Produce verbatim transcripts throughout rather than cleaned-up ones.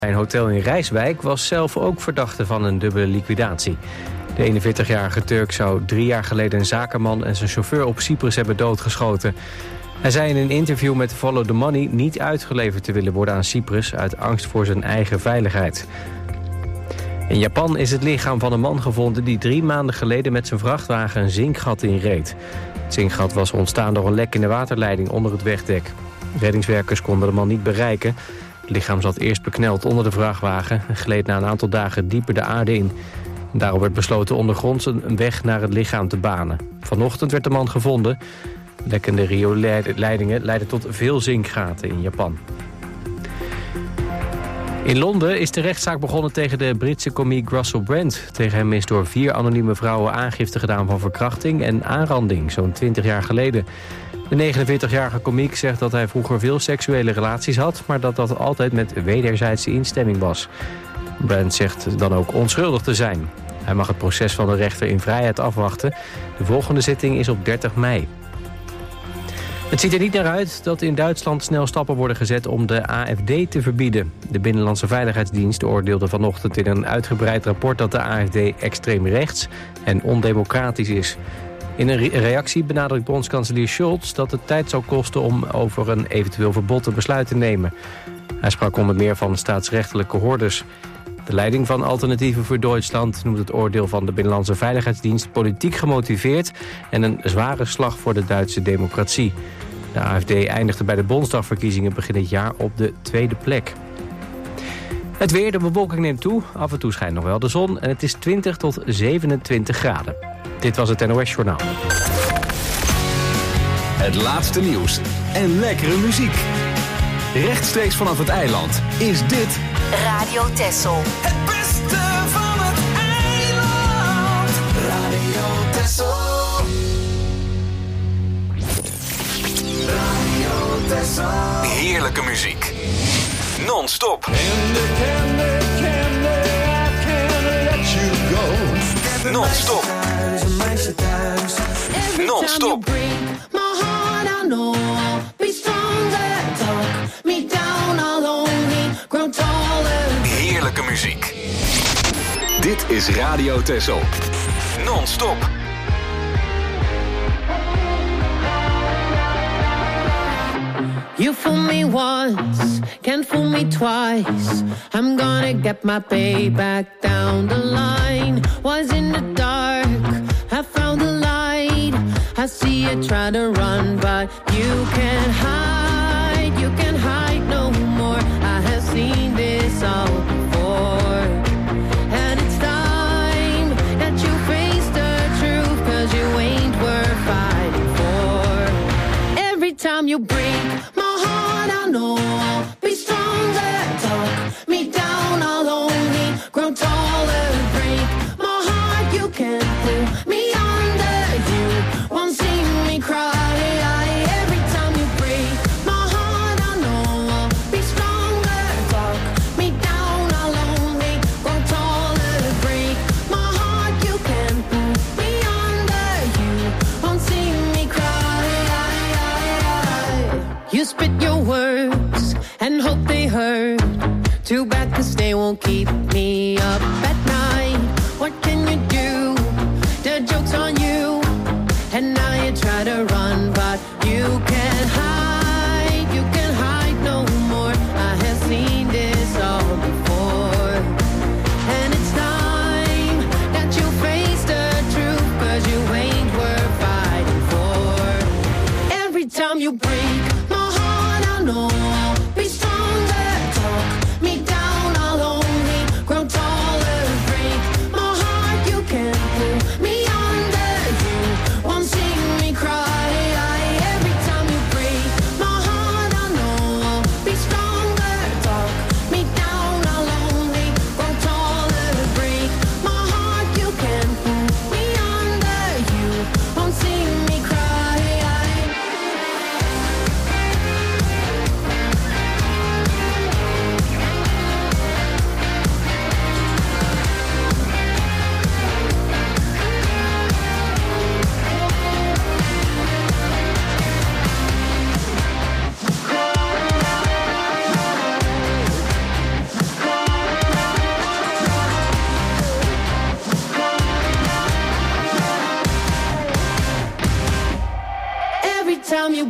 Een hotel in Rijswijk was zelf ook verdachte van een dubbele liquidatie. De eenenveertigjarige Turk zou drie jaar geleden een zakenman en zijn chauffeur op Cyprus hebben doodgeschoten. Hij zei in een interview met Follow the Money niet uitgeleverd te willen worden aan Cyprus uit angst voor zijn eigen veiligheid. In Japan is het lichaam van een man gevonden die drie maanden geleden met zijn vrachtwagen een zinkgat inreed. Het zinkgat was ontstaan door een lek in de waterleiding onder het wegdek. Reddingswerkers konden de man niet bereiken. Het lichaam zat eerst bekneld onder de vrachtwagen en gleed na een aantal dagen dieper de aarde in. Daarop werd besloten ondergronds een weg naar het lichaam te banen. Vanochtend werd de man gevonden. Lekkende rioolleidingen leidden tot veel zinkgaten in Japan. In Londen is de rechtszaak begonnen tegen de Britse komiek Russell Brand. Tegen hem is door vier anonieme vrouwen aangifte gedaan van verkrachting en aanranding, zo'n twintig jaar geleden. De negenenveertigjarige komiek zegt dat hij vroeger veel seksuele relaties had, maar dat dat altijd met wederzijdse instemming was. Brand zegt dan ook onschuldig te zijn. Hij mag het proces van de rechter in vrijheid afwachten. De volgende zitting is op dertig mei. Het ziet er niet naar uit dat in Duitsland snel stappen worden gezet om de A F D te verbieden. De Binnenlandse Veiligheidsdienst oordeelde vanochtend in een uitgebreid rapport dat de A F D extreem rechts en ondemocratisch is. In een re- reactie benadrukt bondskanselier Scholz dat het tijd zal kosten om over een eventueel verbod een besluit te nemen. Hij sprak onder meer van staatsrechtelijke hordes. De leiding van Alternatieven voor Duitsland noemt het oordeel van de Binnenlandse Veiligheidsdienst politiek gemotiveerd en een zware slag voor de Duitse democratie. De A F D eindigde bij de Bondsdagverkiezingen begin dit jaar op de tweede plek. Het weer, de bewolking neemt toe. Af en toe schijnt nog wel de zon en het is twintig tot zevenentwintig graden. Dit was het N O S Journaal. Het laatste nieuws en lekkere muziek. Rechtstreeks vanaf het eiland is dit Radio Texel. Het beste van het eiland. Radio Texel. Radio Texel. heerlijke muziek. Non-stop. Non-stop. Non-stop. Heerlijke muziek. Dit is Radio Texel. Non-stop. You fool me once, can't fool me twice. I'm gonna get my payback down the line. Was in the dark, I found the light. I see you try to run, but you can't hide. You can't hide no more. I have seen this all before. And it's time that you face the truth, 'cause you ain't worth fighting for. Every time you break my heart, I know I'll be stronger. Talk me down, I'll only grow taller. Break my heart, you can't pull me under. You won't see me cry. Every time you break my heart, I know I'll be stronger. Talk me down, I'll only grow taller. Break my heart, you can't pull me under. You won't see me cry. You spit your words and hope they hurt. Too bad 'cause they won't keep me up at night. What can you do? The joke's on you. And now you try to run, but you can't hide. You can't hide no more. I have seen this all before. And it's time that you face the truth, 'cause you ain't worth fighting for. Every time you break my heart, I know I'll be stronger. Talk me down, I'll only grow taller. Break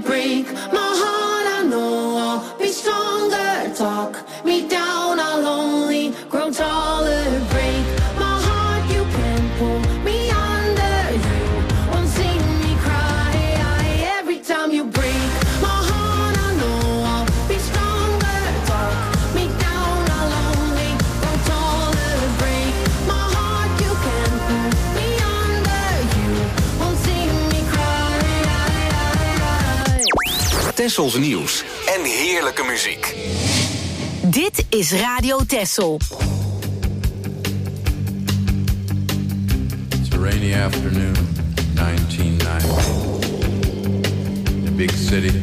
break my heart, I know I'll be stronger. Talk me down, I'll only grow taller. Break my heart, you can pull me under. You won't see me cry every time you break my heart, I know I'll be stronger. Talk me down, I'll only grow taller. Break my heart, you can pull me under. You won't see me cry. Tessels nieuws en heerlijke muziek. Dit is Radio Tessel. It's a rainy afternoon, nineteen ninety. A big city.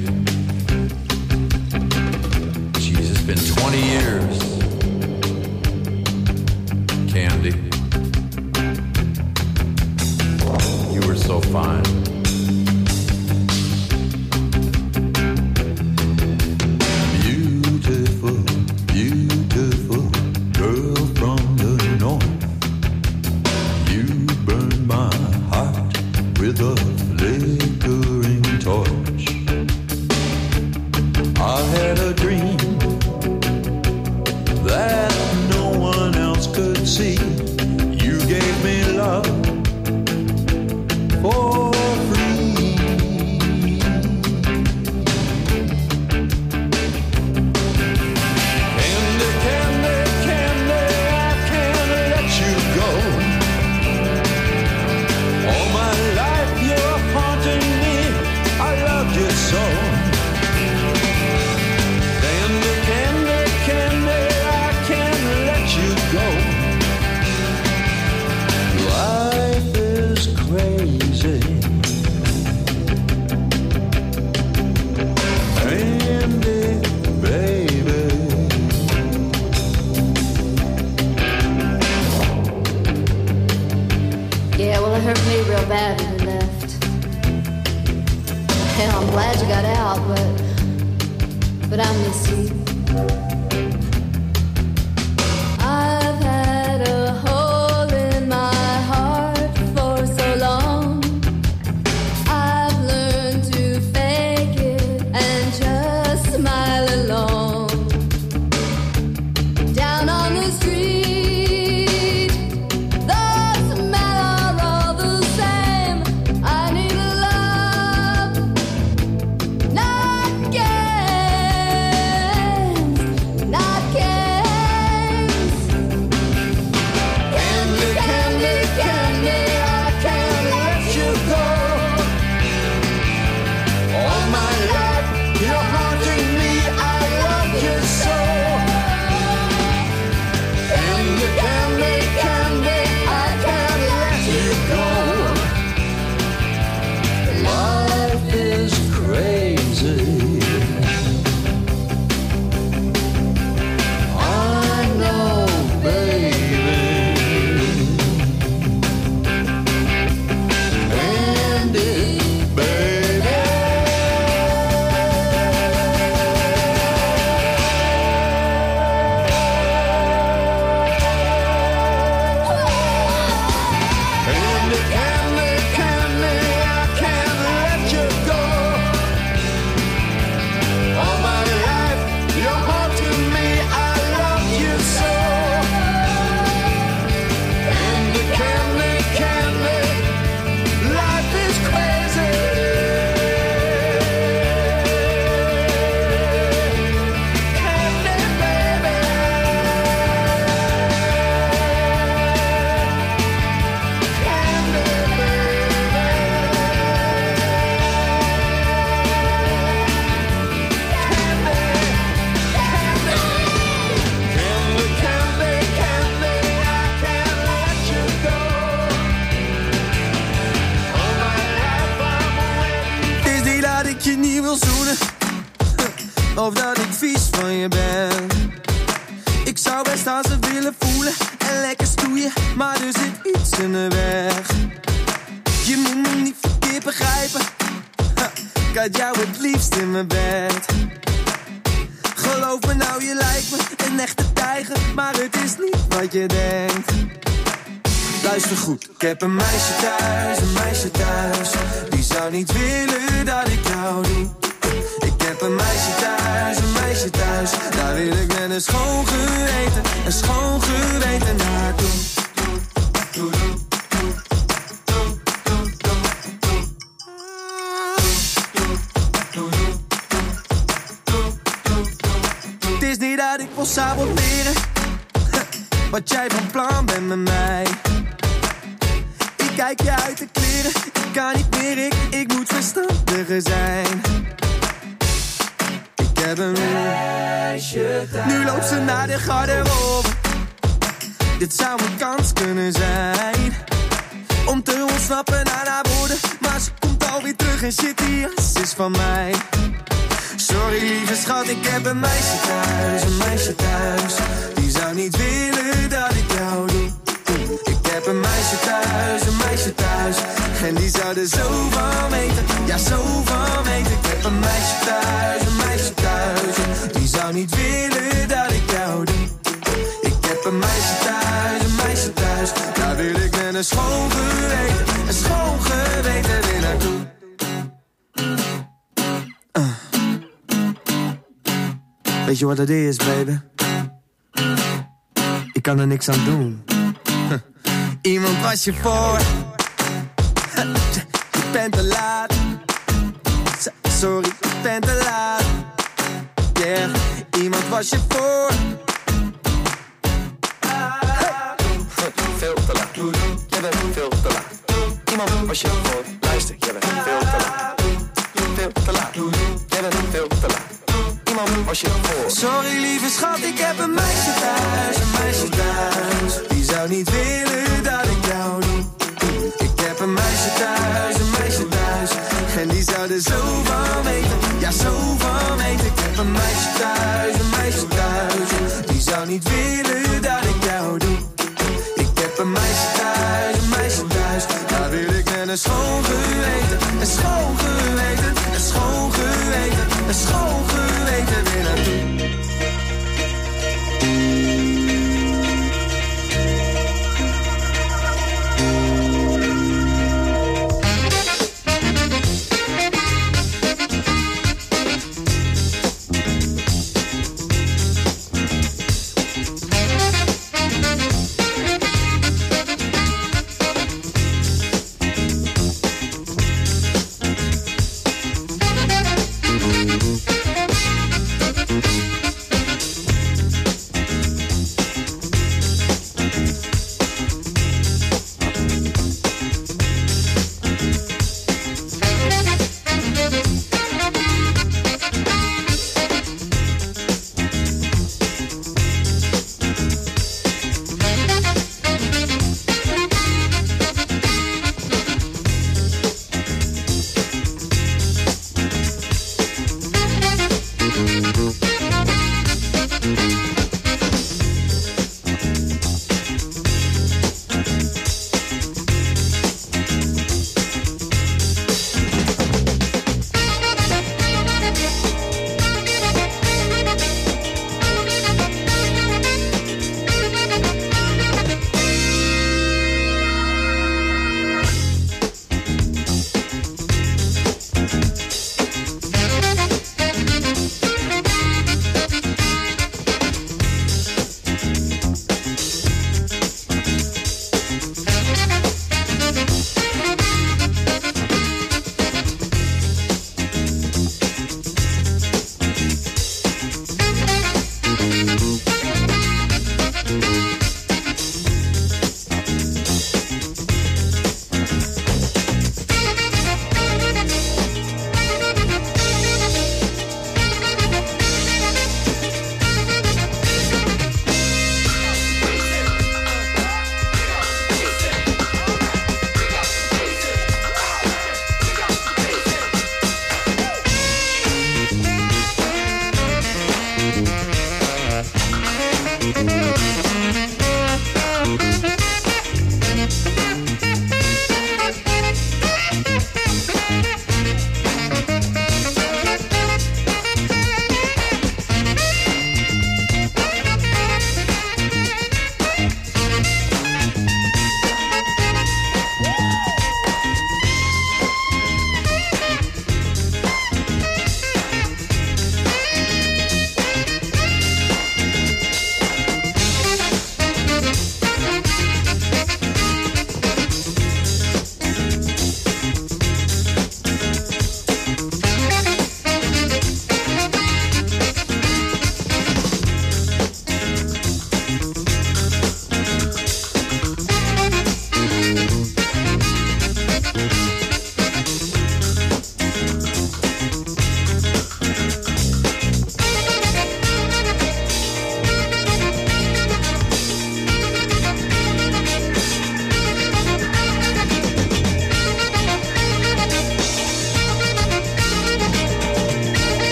Jeez, it's been twenty years. Candy, you were so fine. Beautiful, beautiful girl from the north. You burned my heart with a flickering torch. I had a dream that no one else could see. You gave me love for free. Candy, candy, candy, I can't let you go. All my life you're haunting me, I love you so. Candy, candy, candy, I can't let you go. Life is crazy. Candy, baby. Yeah, well, it hurt me real bad when you left. Hell, I'm glad you got out, but but I miss you. I've had a hole in my heart for so long. I've learned to fake it and just smile along. Down on the street, the smell are all the same. I need a love, not games, not games. Candy, candy, candy, I can't let you go. All my life you're haunting me, I love you so. Candy, candy, candy, I can't let you go. Life is crazy. I know, baby. Candy, baby. Candy, candy, candy, I can't let you go. All my life you're haunting me, I love you so. Candy, candy, candy, life is crazy. Candy, baby. Candy, Candy, candy, candy, I can't let you go. All my life I'm waiting. Het is niet dat ik je niet wil zoenen, of dat ik vies van je ben. Ik zou best aan ze willen voelen en lekker stoeien, maar er zit iets in de weg. Je moet me niet verkeerd begrijpen, ha, ik had jou het liefst in mijn bed. Geloof me nou, je lijkt me een echte tijger, maar het is niet wat je denkt. Luister goed, ik heb een meisje thuis, een meisje thuis. Die zou niet willen dat ik jou doe. heb een meisje thuis, een meisje thuis. Daar wil ik met een schoon geweten, een schoon geweten naartoe. Het is niet dat ik wil saboteren wat jij van plan bent met mij. Ik kijk je uit de kleren, ik kan niet meer, ik, ik moet verstandiger zijn. Ik heb een meisje thuis. Nu loopt ze naar de garderobe. Dit zou een kans kunnen zijn om te ontsnappen aan haar woorden. Maar ze komt alweer terug en shit, die jas is van mij. Sorry lieve schat, ik heb een meisje thuis, een meisje thuis. Die zou niet willen dat ik jou doe. Ik heb een meisje thuis, een meisje thuis. En die zou er zo van weten, ja zo van weten. Ik heb een meisje thuis, een meisje thuis. Die zou niet willen dat ik jou doe. Ik heb een meisje thuis, een meisje thuis. Daar wil ik met een schoon geweten, een schoon geweten weer naartoe. Uh. Weet je wat het is, baby? Ik kan er niks aan doen. Iemand was je voor. Je bent te laat. Sorry, je bent te laat. Yeah, iemand was je voor. Veel te laat. Je bent veel te laat. Iemand was je voor. Luister, je bent veel te laat. Veel te laat. Je bent veel te laat. Was je voor. Sorry lieve schat, ik heb een meisje thuis, een meisje thuis. Die zou niet willen dat ik jou doe. Ik heb een meisje thuis, een meisje thuis. En die zou er zo van weten, ja zo van weten. Ik heb een meisje thuis, een meisje thuis. Die zou niet willen dat ik jou doe. Ik heb een meisje thuis, een meisje thuis. Daar wil ik met een schoon geweten, een schoon geweten, een schoon geweten, een schoon geweten weer naartoe.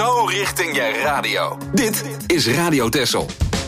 zo richting je radio. Dit is Radio Texel.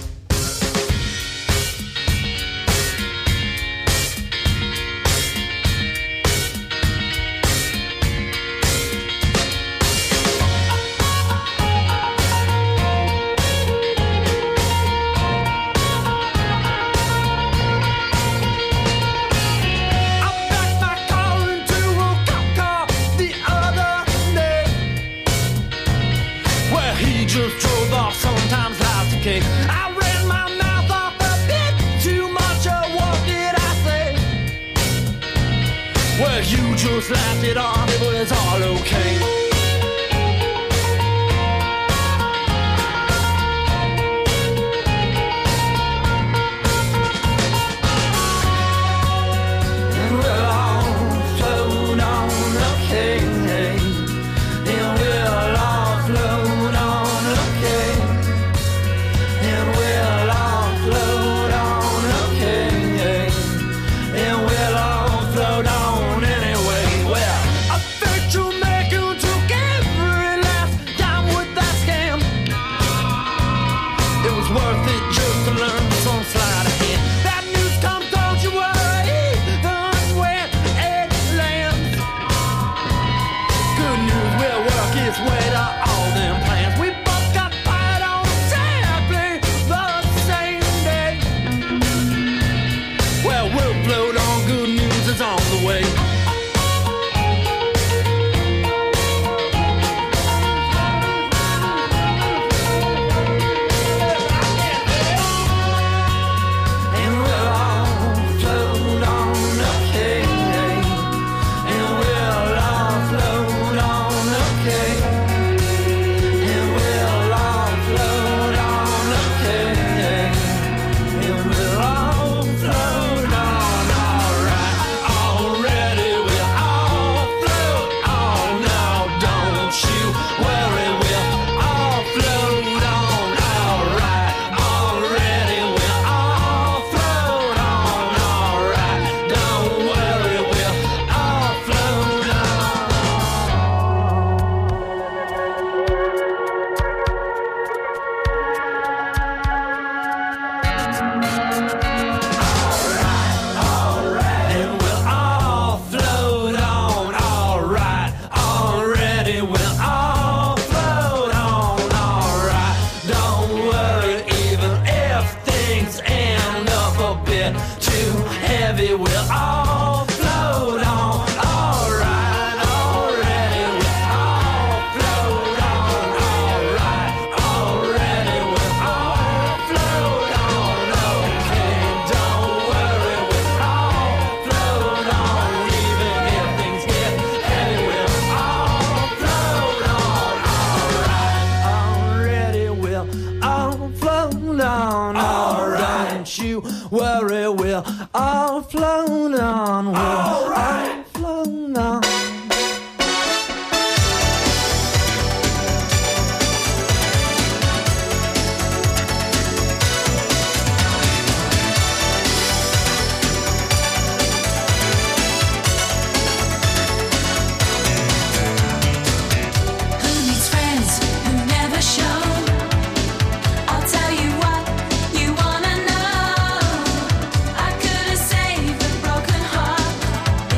Just laughed it off, it was all okay. And we'll all float on the king, and we'll all float on the king, and we'll all float on the king, and we'll all float on. Worry, we'll all float on. We'll all right. all float on. Broken heart.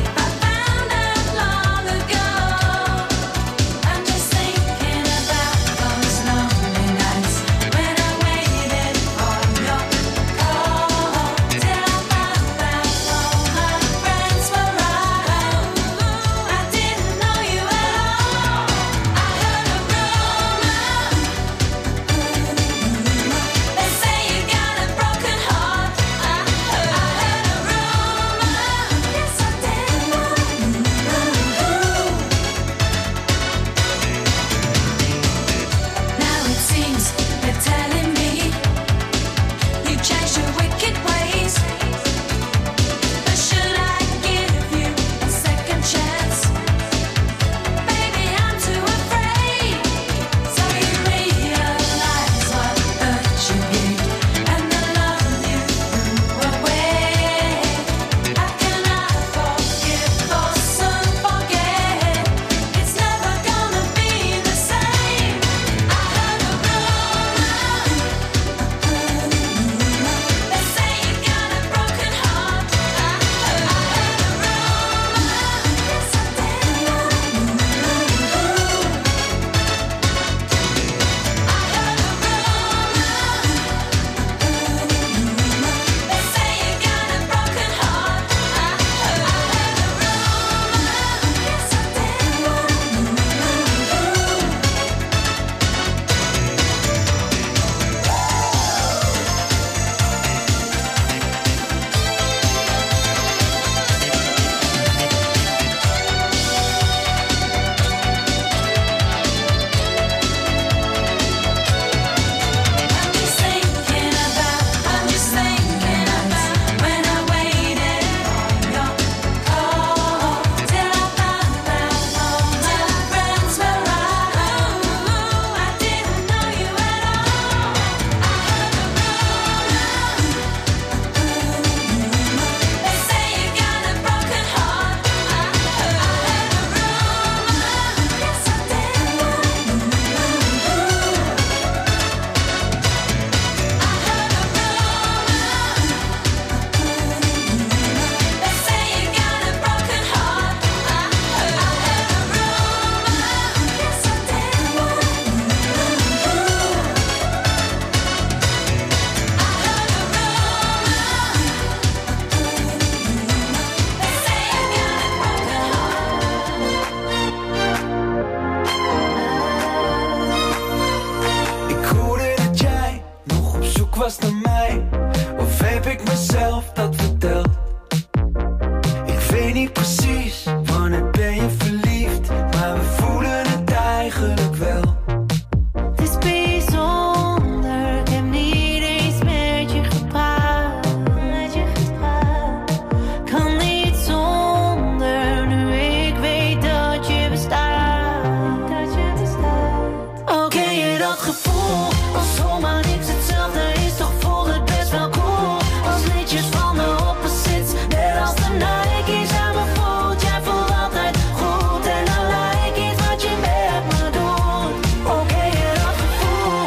aan mij? Of heb ik mezelf dat verteld? Ik weet niet precies, wanneer ben je verliefd? Maar we voelen het eigenlijk wel. Het is bijzonder, ik heb niet eens met je gepraat. Met je gepraat. Kan niet zonder, nu ik weet dat je bestaat. Dat je bestaat. Oh, ken je dat gevoel? Als zomaar niks hetzelfde is, toch voelt het best wel cool. Als liedjes van de opposites, net als de Nike's aan mijn voet. Jij voelt altijd goed en dan lijkt iets wat je met me doet. Oh, ken je dat gevoel?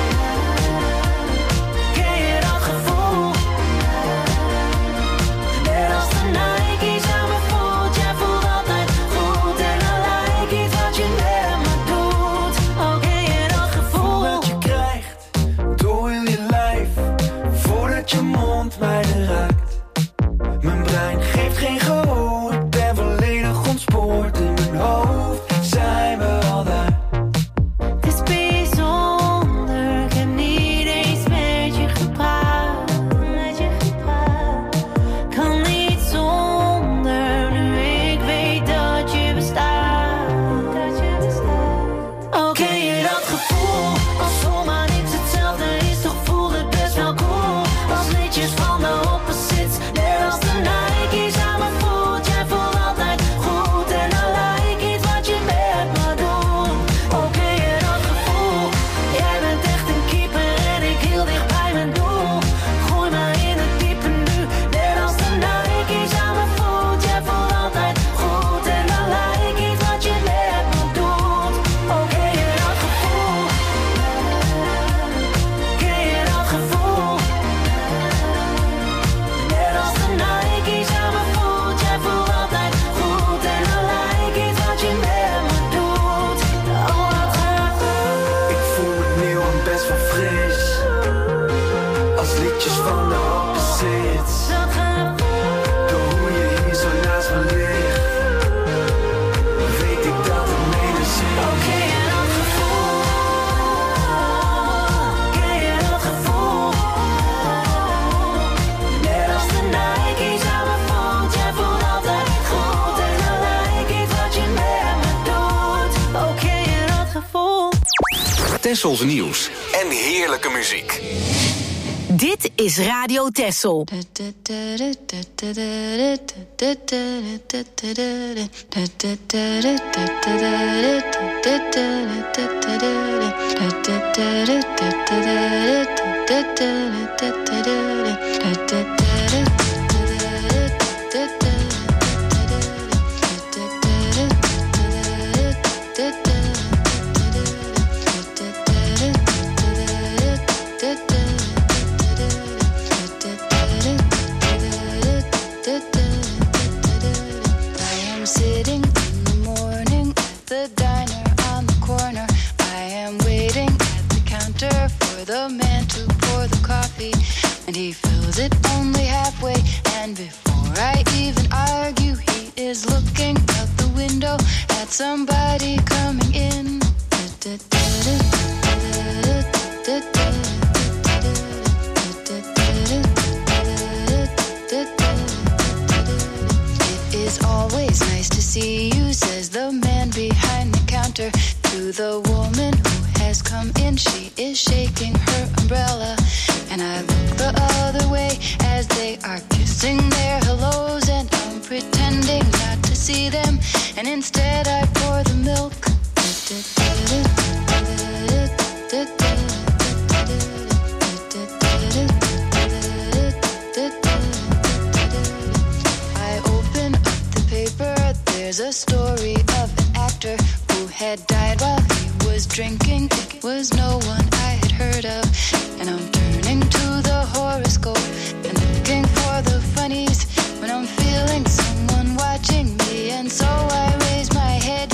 Ken je dat gevoel? Net als de Nike's aan mijn voet. Jij voelt altijd goed en dan lijkt iets wat je met me doet. Oh, ken je dat gevoel? Dat je krijgt door heel je lijf, voordat je mond mij raakt. Mijn brein geeft geen gehoor, ik ben volledig ontspoord. In mijn hoofd zijn we al daar. Het is bijzonder, ik heb niet eens met je gepraat. Met je gepraat. Kan niet zonder, nu ik weet dat je bestaat. Dat je bestaat. Oh, ken je dat gevoel? Als zomaar niks hetzelfde is, toch voelt het best wel cool. Als liedjes van de opposites, net als de Nike's aan mijn voet. Jij voelt altijd goed en dan lijkt iets wat je met me doet. Oh, ken je dat gevoel? Jij bent echt een keeper en ik heel dicht bij mijn doel. Gooi me in het diepe nu, net als de Nike's aan mijn voet. Jij voelt altijd goed en dan lijkt iets wat je met me doet. Oh, ken je dat gevoel? Ken je dat gevoel? Net als de Nike's aan mijn voet. Jij voelt altijd goed en dan lijkt iets wat je met me doet. Oh, wat gaat Ik voel het nieuw en best wel fris, als liedjes van de opposites. dat gaat Door hoe je hier zo naast me ligt, weet ik dat het medicijn Oh, ken je dat gevoel? Ken je dat gevoel? Net als de Nike's aan mijn voet. Jij voelt altijd goed en dan lijkt iets wat je met me doet. Oh, ken je dat gevoel? Tessels nieuws en heerlijke muziek. Dit is Radio Tessel. I am sitting in the morning at the diner on the corner. I am waiting at the counter for the man to pour the coffee, and he fills it only halfway. And before I even argue, he is looking out the window at somebody coming in. It is always nice to see you, says the man behind the counter to the woman who has come in. She is shaking her umbrella, and I look the other way as they are kissing their hellos, and I'm pretending not to see them, and instead I pour the milk. I open up the paper, there's a story of an actor who had died while he was drinking. It was no one I had heard of, and I'm turning to the horoscope and looking for the funnies when I'm feeling someone watching me, and so I raise my head.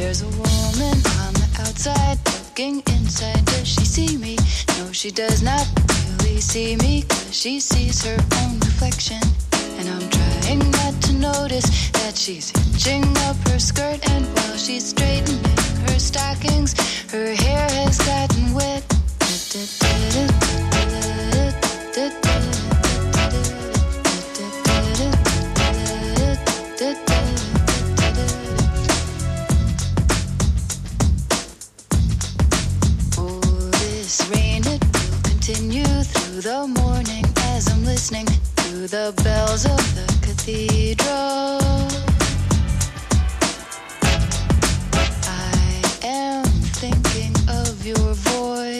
There's a woman on the outside looking inside. Does she see me? No, she does not really see me, 'cause she sees her own reflection. And I'm trying not to notice that she's hitching up her skirt, and while she's straightening her stockings, her hair has gotten wet. Oh, this rain, it will continue through the morning as I'm listening to the bells of the cathedral. I am thinking of your voice.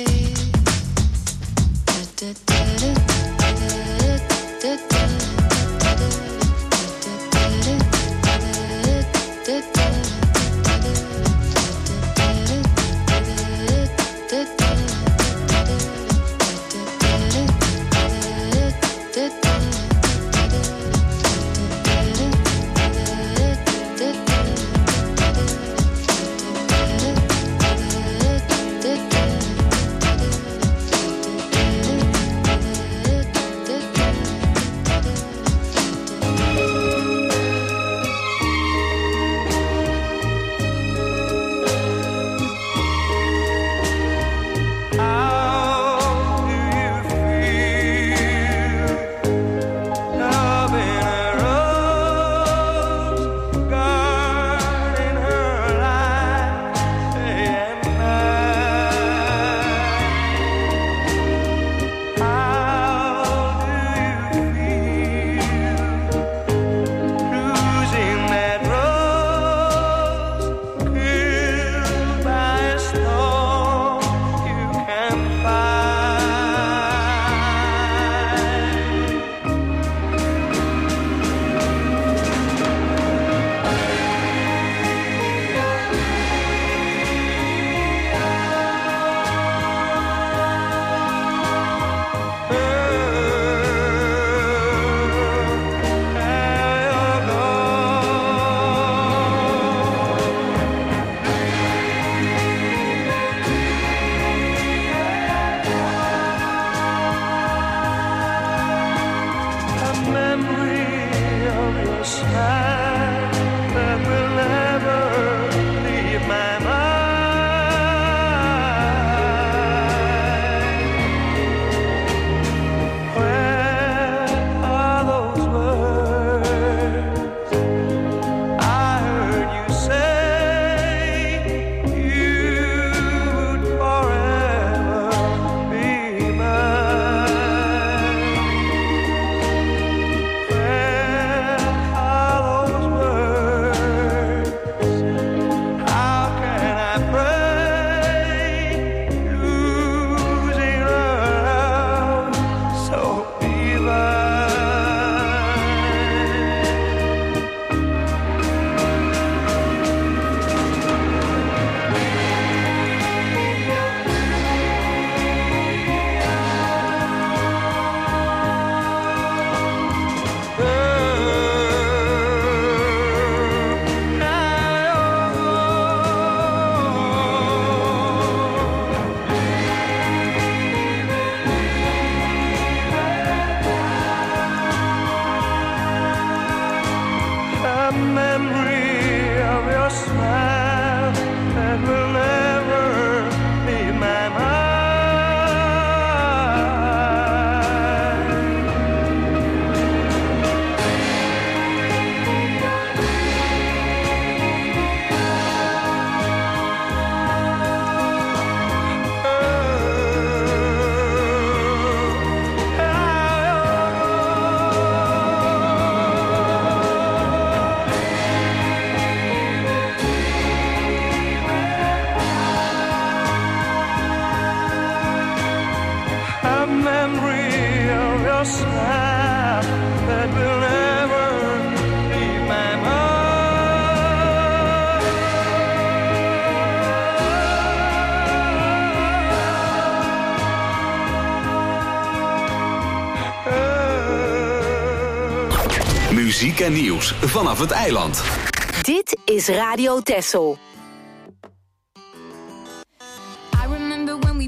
Muziek en nieuws vanaf het eiland. Dit is Radio Texel.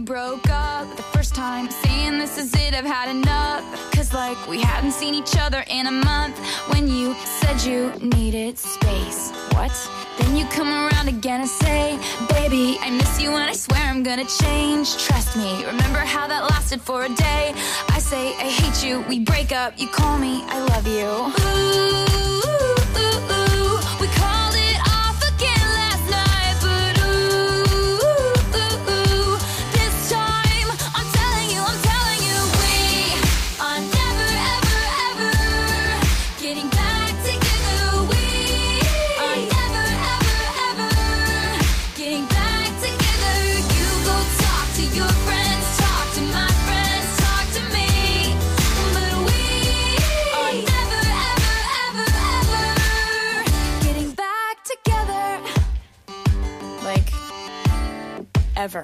broke up the first time, saying this is it, I've had enough. Cause like we hadn't seen each other in a month. When you said you needed space. What? Then you come around again and say, baby, I miss you and I swear I'm gonna change. Trust me, remember how that lasted for a day. I say I hate you, we break up, you call me, I love you. Ooh, ooh, ooh, ooh. We called it off again last night, but ooh, ooh, ooh, ooh. This time, I'm telling you, I'm telling you, we are never, ever, ever getting back together. We are never, ever, ever getting back together. You go talk to your friends, talk to my friends, talk to me, but we are never, ever, ever, ever getting back together. Like, ever.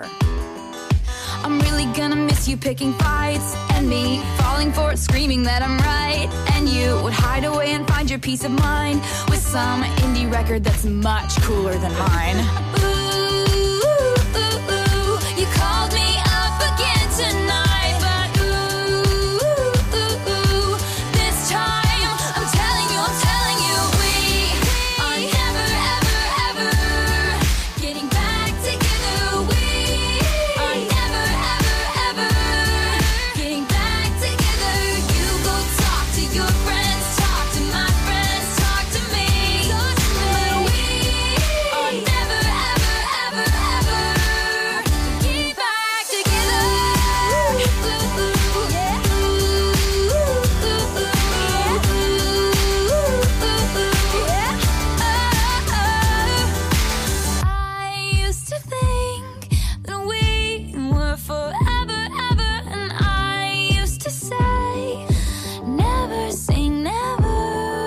I'm really gonna miss you picking fights, and me falling for it, screaming that I'm right. And you would hide away and find your peace of mind with some indie record that's much cooler than mine. Ooh, ooh, ooh, you called me up again tonight, but ooh, ooh, ooh, this time I'm telling you, I'm telling you, we are never, ever, ever getting back together. We are never, ever, ever getting back together. You go talk to your friends, talk to my friends, talk to me, but we are never, ever, ever, ever getting back together. Ooh, ooh, yeah. Ooh, ooh, ooh, yeah. Ooh, ooh, ooh, yeah. Oh, oh. I used to think that we were forever, ever, and I used to say, never say never.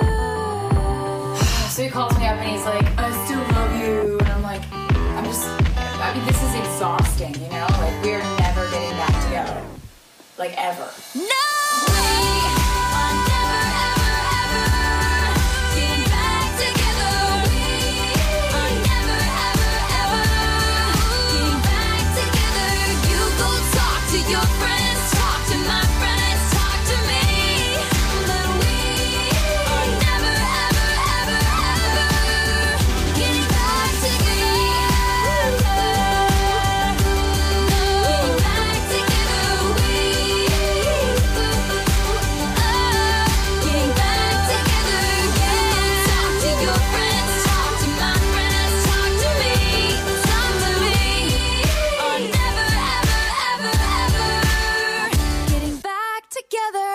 So he calls me up and he's like, I still love you. And I'm like, I'm just, I mean, this is exhausting, you know? Like, we're never getting back together. Like, ever. No! We are never, ever, ever getting back together. We are never, ever, ever getting back together. You go talk to your friends, talk to my friends, talk to me, but we are never, ever, ever, ever getting back together. Getting back together. We getting back together. Yeah. Talk to your friends, talk to my friends, talk to me, talk to me. Are never, ever, ever, ever getting back together.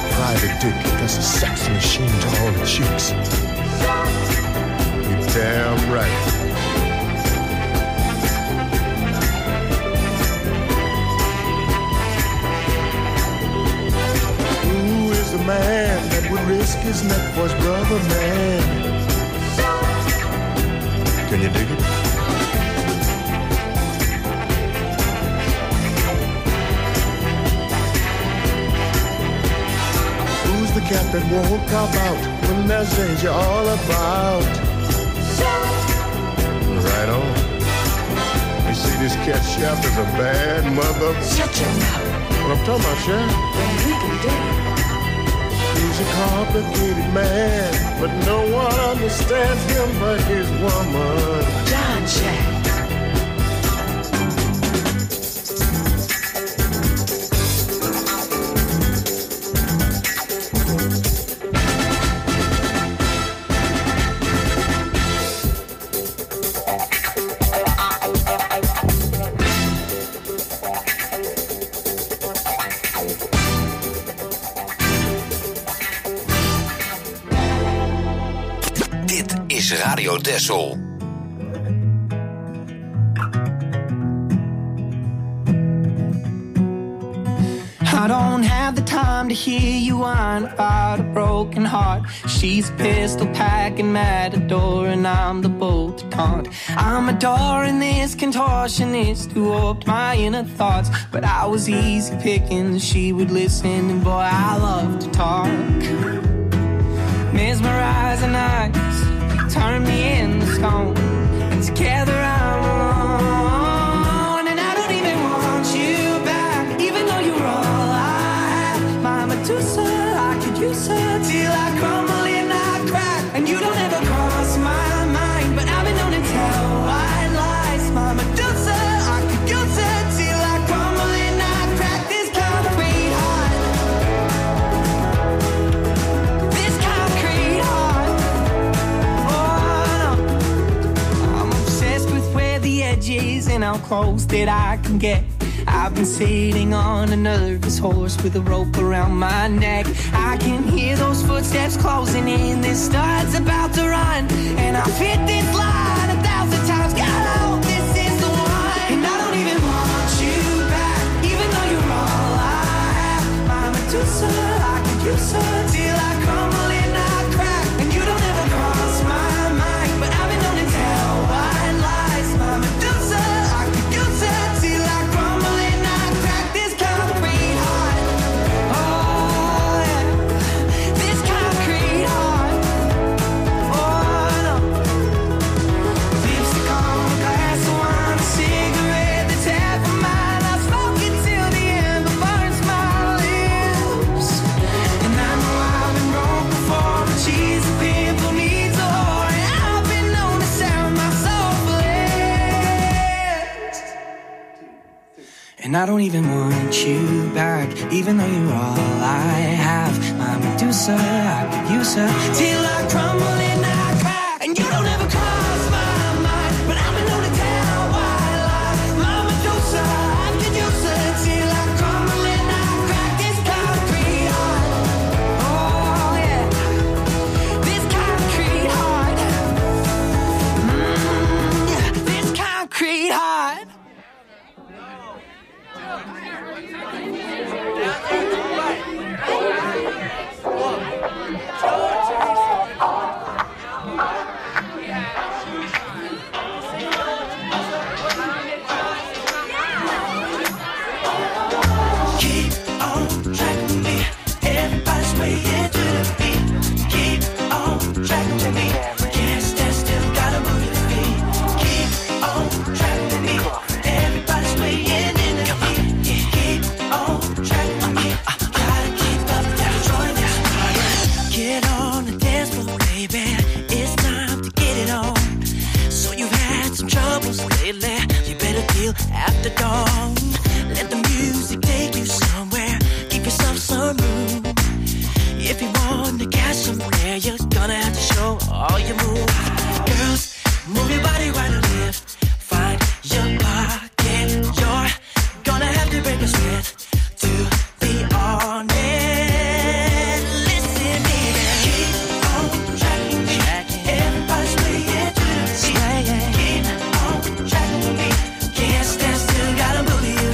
Dick, that's a sex machine to all the chicks. You damn risk his neck for his brother, man. Can you dig it? Who's the cat that won't cop out when there's danger all about? Right on. You see, this cat Shaft is a bad mother. Shut your mouth. What I'm talking about, Shaft? Well, we can do it. He's a complicated man, but no one understands him but his woman. John Shaft. Radio Dessel. I don't have the time to hear you whine about a broken heart. She's a pistol packing matador and I'm the bull to taunt. I'm adoring this contortionist who warped my inner thoughts, but I was easy picking, she would listen, and boy, I love to talk. Mesmerizing eyes turn me into stone, and together I'm alone. And I don't even want you back, even though you're all I have. My Medusa, I could use her till I crumble and I crack. And you don't ever cross my mind, but I've been known to tell white lies. My Medusa, I could use her till I crumble and I crack. This concrete heart, this concrete heart. Edges and how close that I can get. I've been sitting on a nervous horse with a rope around my neck. I can hear those footsteps closing in. This star's about to run, and I've hit this line a thousand times. God, I hope this is the one. And I don't even want you back, even though you're all I have. My Medusa, I could use her till I crumble and I crack. And you don't ever cross my mind, but I've been known to tell white lies. My Medusa, I could use her till I crumble and I crack. This concrete heart, oh yeah, this concrete heart, oh no. Lipstick on a glass of wine, a cigarette that's half of mine. I smoke it till the ember burns my lips. And I know I've been broke before, but she's a pimple needs a whore, and I've been known to sound my soul for less. And I don't even want you back, even though you're all I have. My Medusa, I could use her till I crumble and I crack. And you don't ever cross my mind, but I've been known to tell white lies. My Medusa, I could use her till I crumble and I crack. This concrete heart, oh yeah, this concrete heart, mm, yeah, this concrete heart. Keep on track with me, everybody's swaying to the beat. Keep on track with me, can't stand still, gotta move your feet. Keep on track with me, everybody's swaying in the beat. Keep on track with me, gotta keep up, gotta join this party. Get on the dance floor, baby, it's time to get it on. So you've had some troubles lately, you better deal after dawn. Let the music take you somewhere, give yourself some room. If you want to catch somewhere, you're gonna have to show all your moves. Girls, move your body right or left, find your pocket. You're gonna have to break a sweat to be honest. Listen, baby, keep on tracking me, everybody's swaying to the beat. Keep on tracking me, can't stand still, gotta move you.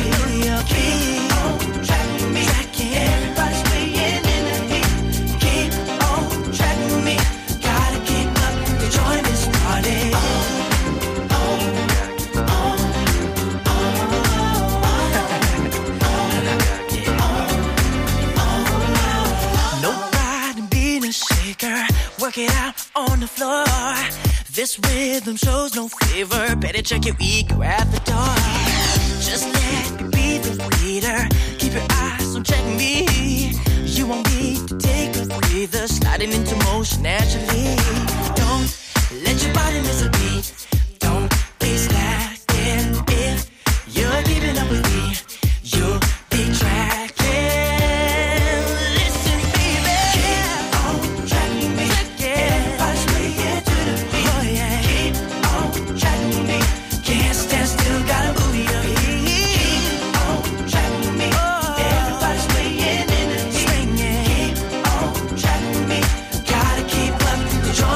Keep on tracking me, everybody's swaying in the beat. Keep on down on the floor. This rhythm shows no favor. Better check your ego at the door. Just let me be the leader. Keep your eyes on check me. You won't need to take a breather. Sliding into motion naturally. Don't let your body miss a beat. Don't be slacking. If you're keeping up with me, you'll be tracking. Listen, baby, keep on tracking me. Everybody's swaying to the beat. Oh yeah, keep on tracking me. Can't stand still, gotta move your feet. Keep on tracking me. Everybody's swaying in the heat. Keep on tracking me. Gotta keep up, control.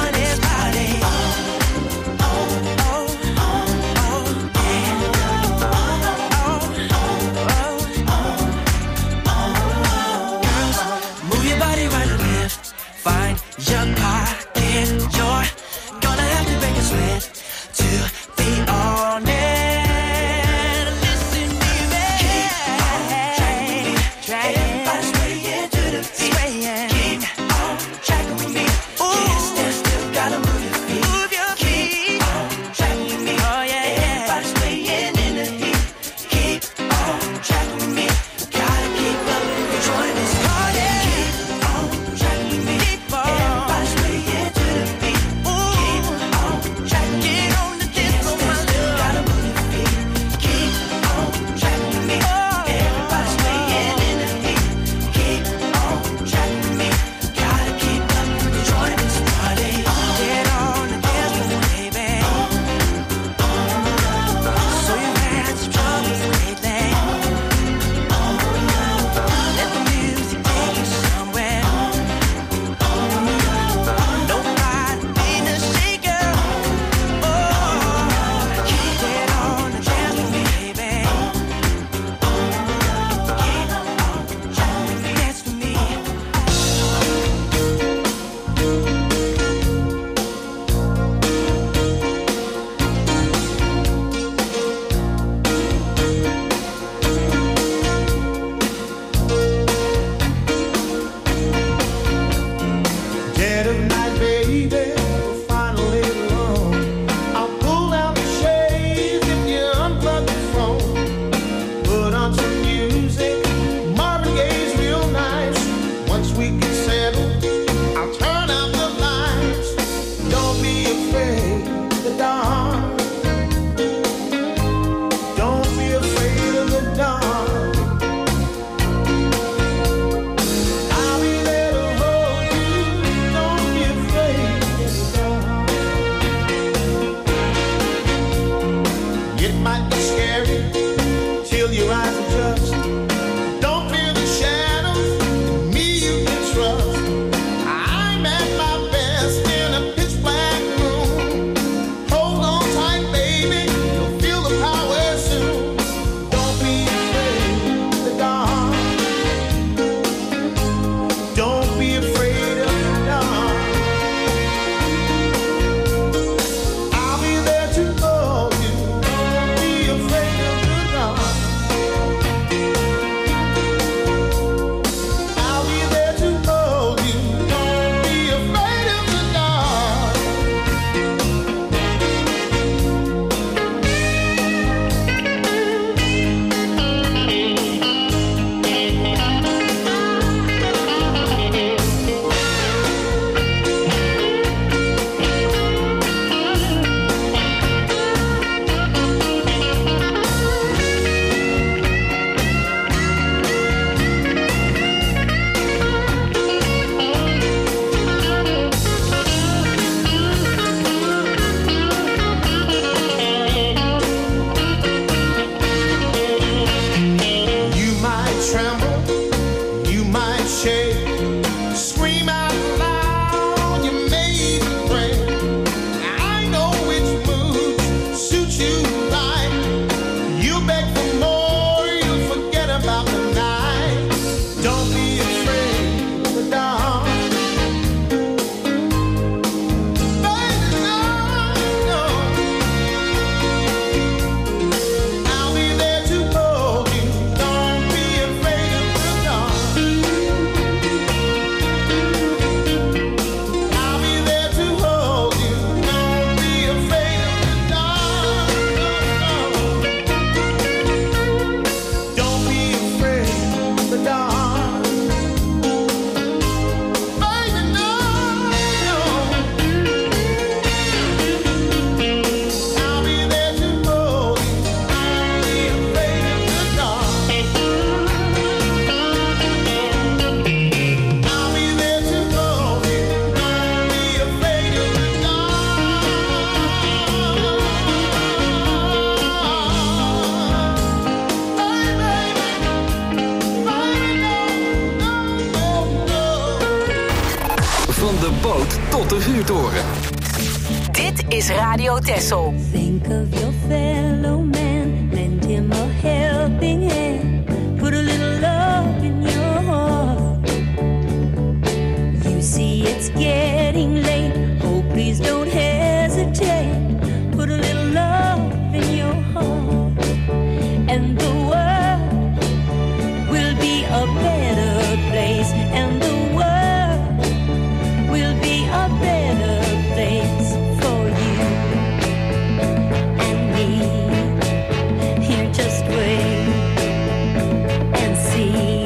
de vuurtoren. Dit is Radio Texel. Think of your fellow man, lend him a helping hand. Put a little love in your heart. You see it's getting late, oh please don't hesitate. Put a little love in your heart. And the world will be a better place. And the world will be a better place for you and me. Here, just wait and see.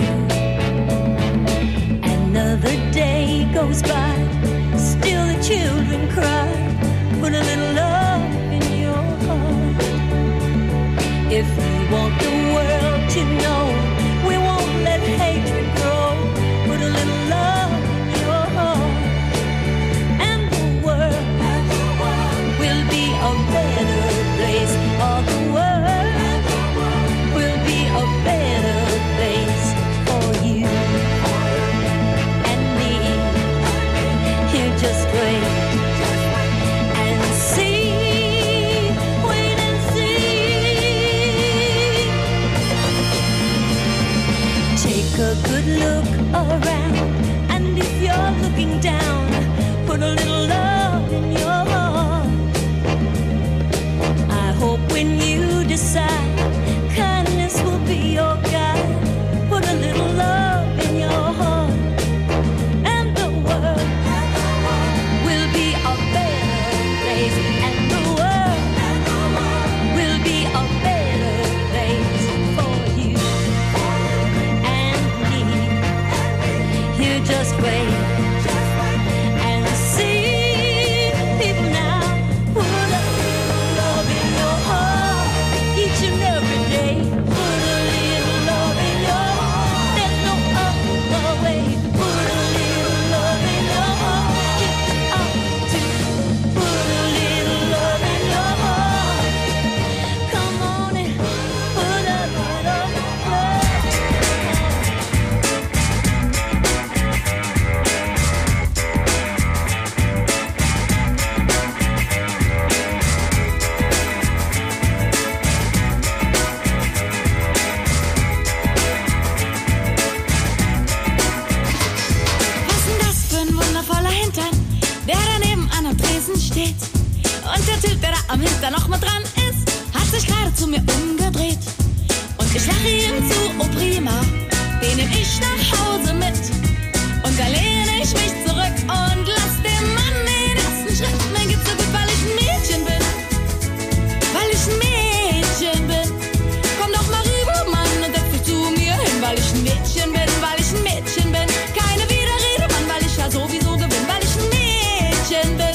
Another day goes by, still the children cry. Put a little love in your heart. If you want the world to know, we won't let hatred grow. Put a little love in your heart. And the world will be a better place. All the world will be a better place for you and me. Here, just wait and see. Wait and see. Take a good look around, and if you're looking down, put a little love in your heart. I hope when you decide, kindness will be your guide. Put a little love in your heart, and the world will be a better place. And the world will be a better place for you and me. You just wait and see. People now, put a little love in your heart each and every day. Put a little love in your heart. There's no other way. Put a little love in your heart. Get up to put a little love in your heart. Come on and put a little love. Was denn das für ein wundervoller Hintern, der daneben an einem Tresen steht? Und der Typ, der da am Hintern noch mit dran ist, hat sich gerade zu mir umgedreht. Und ich lache ihm zu, oh prima, den nehm ich nach Hause mit. Und da lehne ich mich zurück und lass dem Mann den ersten Schritt. Mir geht's so gut, weil ich ein Mädchen bin. Weil ich ein Mädchen bin. Komm doch mal rüber, Mann, und setz dich zu mir hin. Weil ich ein Mädchen bin, weil ich ein Mädchen bin. Keine Widerrede, Mann, weil ich ja sowieso gewinn. Weil ich ein Mädchen bin.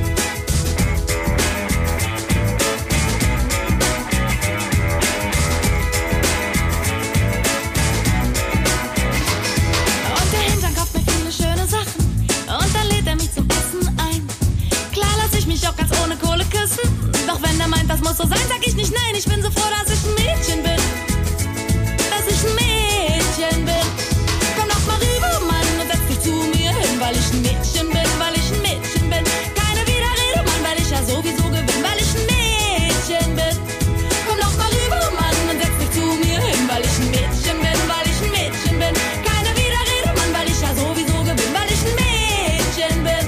Und der Hintern kauft mir viele schöne Sachen. Und dann lädt er mich zum Essen ein. Klar lass ich mich auch ganz ohne Kohle küssen. Doch wenn er meint, das muss so sein, sag ich nicht nein. Ich bin so froh, dass ich ein Mädchen bin. Dass ich ein Mädchen bin. Komm doch mal rüber, Mann, und setz dich zu mir hin. Weil ich ein Mädchen bin, weil ich ein Mädchen bin. Keine Widerrede, Mann, weil ich ja sowieso gewinn. Weil ich ein Mädchen bin. Komm doch mal rüber, Mann, und setz dich zu mir hin. Weil ich ein Mädchen bin, weil ich ein Mädchen bin. Keine Widerrede, Mann, weil ich ja sowieso gewinn. Weil ich ein Mädchen bin.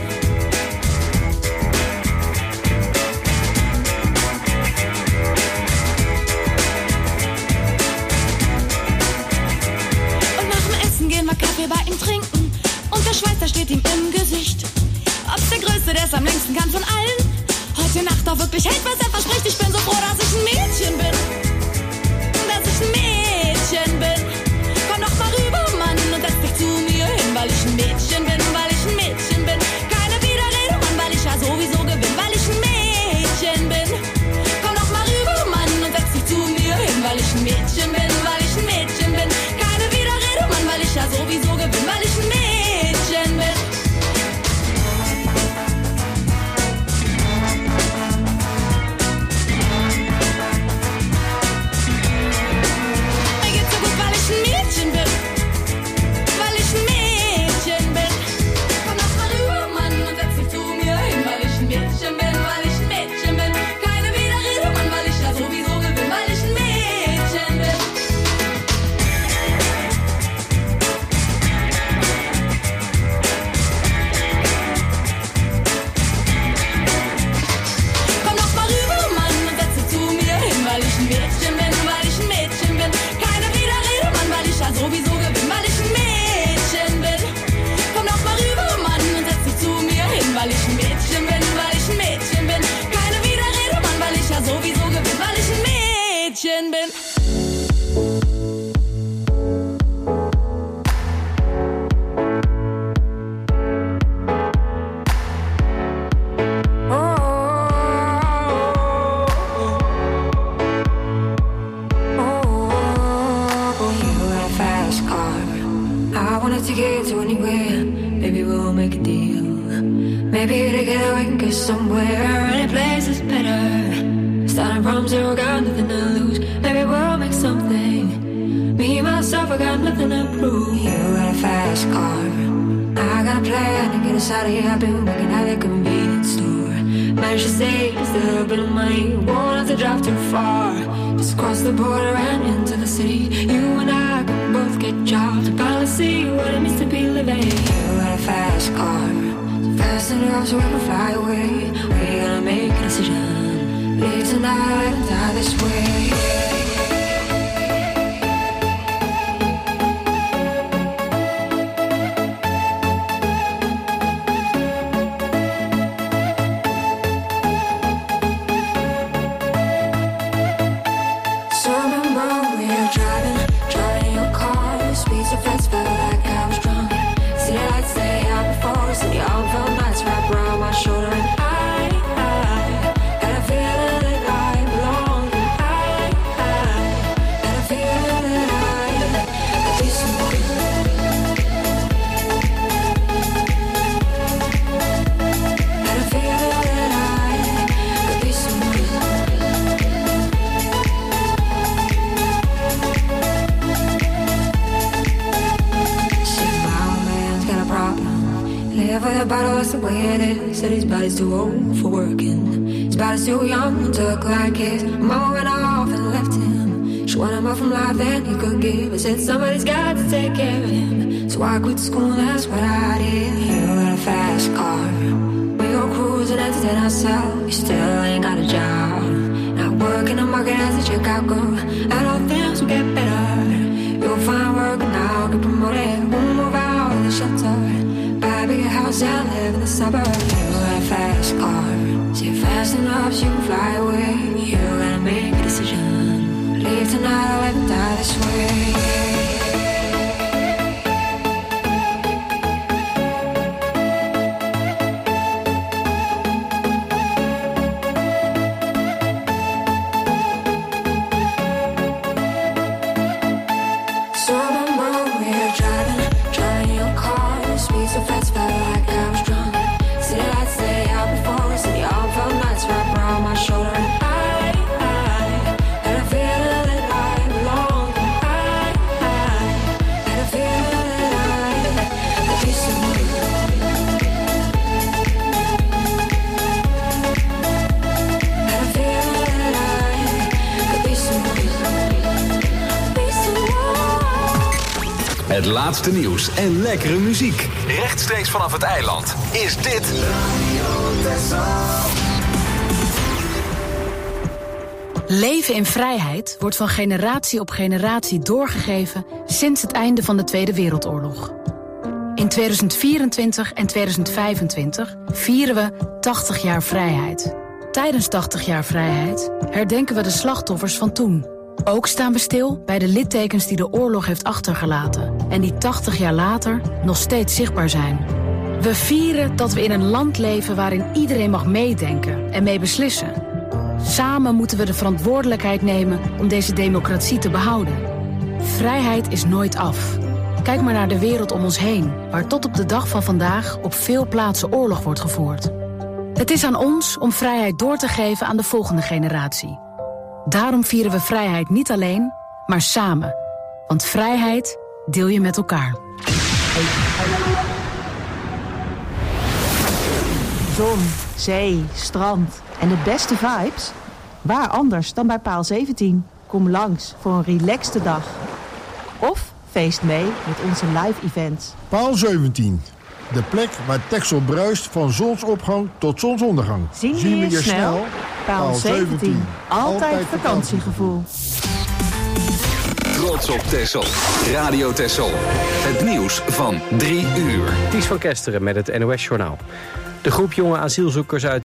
Und nach dem Essen gehen wir Kaffee bei ihm trinken. Und der Schweiß, der steht ihm im Gesicht. Ob's der Größte, der es am längsten kann von allen. Heute Nacht auch wirklich hält, was er verspricht. Ich bin so froh, dass ich ein Mädchen bin. Dass ich ein Mädchen bin. Komm doch mal rüber, Mann, und setz dich zu mir hin. Weil ich ein Mädchen bin, weil ich ein Mädchen bin. Keine Widerrede, Mann, weil ich ja sowieso gewinn. Weil ich ein Mädchen bin. Komm doch mal rüber, Mann, und setz dich zu mir hin. Weil ich ein Mädchen bin, weil ich ein Mädchen bin. Keine Widerrede, Mann, weil ich ja sowieso gewinn. Weil ich ein Mädchen bin. Weil ich ein Mädchen bin. Komm doch mal rüber, Mann, und setz dich zu mir. Mädchen bin, weil ich ein Mädchen bin. Keine Widerrede, Mann, weil ich ja sowieso gewinn, weil ich ein Mädchen bin. Komm doch mal rüber, Mann, und setz dich zu mir hin, weil ich ein Mädchen bin, weil ich ein Mädchen bin. Keine Widerrede, Mann, weil ich ja sowieso gewinn, weil ich ein Mädchen bin. Komm doch mal rüber, Mann, und setz dich zu mir hin, weil ich ein Mädchen bin, weil ich ein Mädchen bin. Keine Widerrede, Mann, weil ich ja sowieso gewinn, weil ich ein Mädchen bin. To get to anywhere, maybe we'll make a deal. Maybe together we can get somewhere. Any place is better. Starting from zero, got nothing to lose. Maybe we'll make something. Me, myself, I got nothing to prove. You got a fast car. I got a plan to get us out of here. I've been working at a convenience store. Managed to save just a little bit of money. Won't have to drive too far. Just cross the border and into the city. You and I can both get jobs and finally see what it means to be living. You got a fast car, so fast enough so we can fly away. We're gonna make a decision. Leave tonight and die this way. The way it is, said his body's too old for working. His body's too young to look like his mama went off and left him. She wanted more from life than he could give. I said somebody's got to take care of him. So I quit school, that's what I did. You got a fast car. We go cruising, entertain ourselves. You still ain't got a job. Not working the market as a checkout girl. And all things will get better. You'll find work and I'll get promoted. We'll move out of the shelter. Buy a bigger house and live in the suburbs. You got a fast car. So you're fast enough so you can fly away. You gotta make a decision. Leave tonight or let me die this way. Het laatste nieuws en lekkere muziek. Rechtstreeks vanaf het eiland is dit Leven in vrijheid wordt van generatie op generatie doorgegeven sinds het einde van de Tweede Wereldoorlog. In tweeduizend vierentwintig en tweeduizend vijfentwintig vieren we tachtig jaar vrijheid. Tijdens tachtig jaar vrijheid herdenken we de slachtoffers van toen. Ook staan we stil bij de littekens die de oorlog heeft achtergelaten en die tachtig jaar later nog steeds zichtbaar zijn. We vieren dat we in een land leven waarin iedereen mag meedenken en mee beslissen. Samen moeten we de verantwoordelijkheid nemen om deze democratie te behouden. Vrijheid is nooit af. Kijk maar naar de wereld om ons heen, waar tot op de dag van vandaag op veel plaatsen oorlog wordt gevoerd. Het is aan ons om vrijheid door te geven aan de volgende generatie. Daarom vieren we vrijheid niet alleen, maar samen. Want vrijheid deel je met elkaar. Zon, zee, strand en de beste vibes? Waar anders dan bij Paal zeventien? Kom langs voor een relaxte dag. Of feest mee met onze live events. Paal zeventien. De plek waar Texel bruist van zonsopgang tot zonsondergang. Zien we je snel? Paal zeventien. Altijd vakantiegevoel. Trots op Texel. Radio Texel. Het nieuws van drie uur. Ties van Kesteren met het N O S-journaal. De groep jonge asielzoekers uit